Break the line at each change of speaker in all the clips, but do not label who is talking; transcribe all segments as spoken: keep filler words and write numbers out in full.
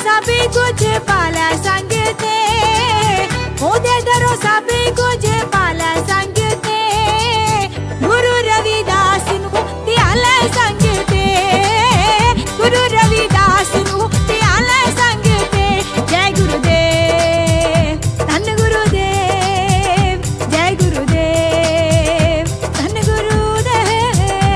ਸਭ ਕੁਝ ਪਾਲਾ ਸੰਗ ਤੇ, ਉਹਦੇ ਦਰੋਂ ਸਭ ਕੁਝ ਪਾਲਾ ਸੰਗ ਤੇ, ਗੁਰੂ ਰਵਿਦਾਸ ਨੂੰ ਧਿਆਲਾ ਸੰਗ ਤੇ, ਗੁਰੂ ਰਵਿਦਾਸ ਨੂੰ ਧਿਆਲਾ ਸੰਗ ਤੇ। ਜੈ ਗੁਰੂਦੇਵ ਧੰਨ ਗੁਰੂਦੇਵ, ਜੈ ਗੁਰੂਦੇਵ ਧੰਨ ਗੁਰੂਦੇਵ।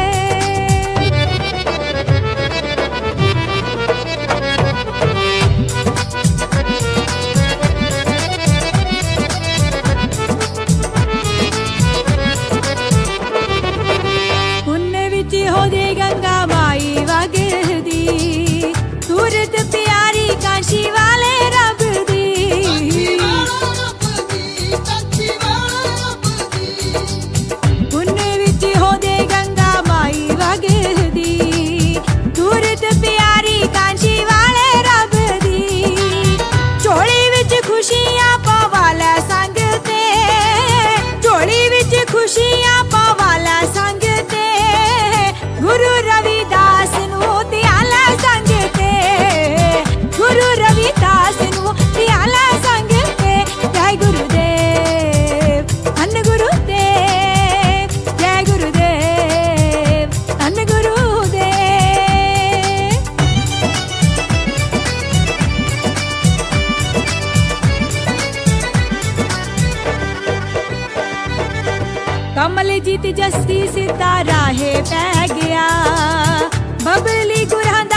ਪੁੰਨ ਵਿੱਚ ਹੋਦੇ ਗੰਗਾ ਮਾਈ ਵਗਦੀ, ਸੂਰਤ ਪਿਆਰੀ ਕਾਸ਼ੀ ਵਾਲੇ ਰੱਬ ਦੀ। ਪੁੰਨ ਵਿੱਚ ਹੋਦੇ ਗੰਗਾ ਮਾਈ ਵਗਦੀ, ਸੂਰਤ ਪਿਆਰੀ ਕਾਸ਼ੀ ਵਾਲੇ ਰੱਬ ਦੀ। ਝੋਲੀ ਵਿੱਚ ਖੁਸ਼ੀਆਂ ਪਾਵਾਲਾ ਸੰਗ ਤੇ, ਝੋਲੀ ਵਿੱਚ ਖੁਸ਼ੀਆਂ ਪਾਵਾਲਾ ਸੰਗ ਤੇ, ਗੁਰੂ ਰਵਿਦਾਸ ਨੂੰ ਧਿਆਲਾ ਸੰਗ ਤੇ, ਗੁਰੂ ਰਵਿਦਾਸ ਨੂੰ ਧਿਆਲਾ ਸੰਗ ਤੇ। ਜੈ ਗੁਰੂਦੇਵ ਧੰਨ ਗੁਰੂਦੇਵ, ਜੈ ਗੁਰੂਦੇਵ ਧੰਨ ਗੁਰੂਦੇਵ। ਕਮਲਜੀਤ ਜੱਸੀ ਸਿੱਧਾ ਰਾਹੇ ਪੈ ਗਿਆ, ਬਬਲੀ ਗੁਰਾਂ ਦਾ